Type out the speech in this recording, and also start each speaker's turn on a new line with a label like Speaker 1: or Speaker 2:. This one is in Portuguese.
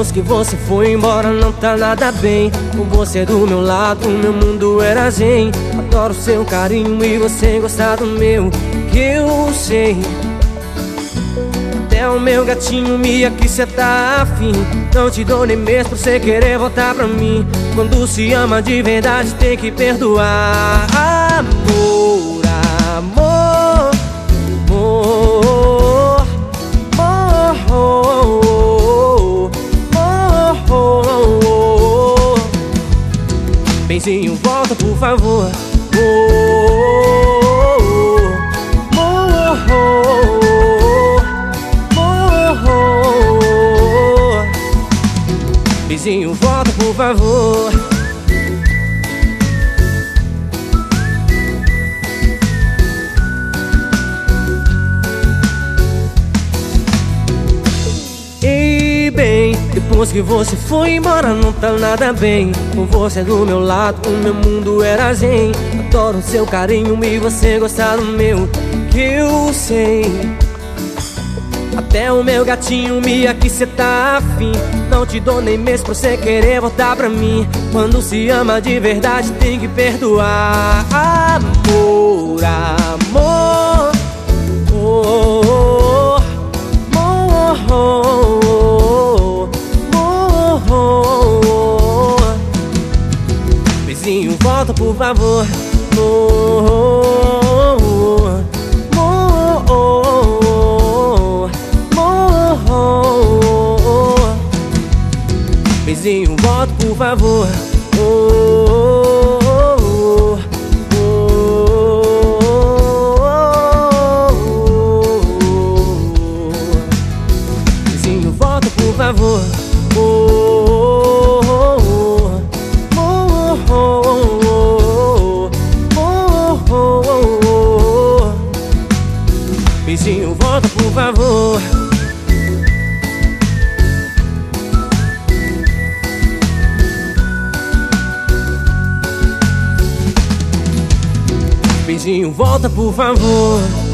Speaker 1: Depois que você foi embora não tá nada bem. Com você do meu lado, meu mundo era zen. Adoro seu carinho e você gosta do meu, que eu sei. Até o meu gatinho Mia que cê tá afim. Não te dou nem mesmo por cê querer voltar pra mim. Quando se ama de verdade tem que perdoar. Amor, amor, amor, amor, amor. Benzinho, volta por favor. Benzinho, volta por favor. E bem, depois que você foi embora não tá nada bem. Com você do meu lado, o meu mundo era zen. Adoro seu carinho e você gosta do meu, que eu sei. Até o meu gatinho Mia que cê tá afim. Não te dou nem mesmo pra você querer voltar pra mim. Quando se ama de verdade tem que perdoar. Amor, amor, oh, oh, oh, oh, oh, oh. Beijinho, volta por favor. Beijinho, volta por favor. Beijinho, volta por favor. Beijinho, volta por favor. Beijinho, volta por favor.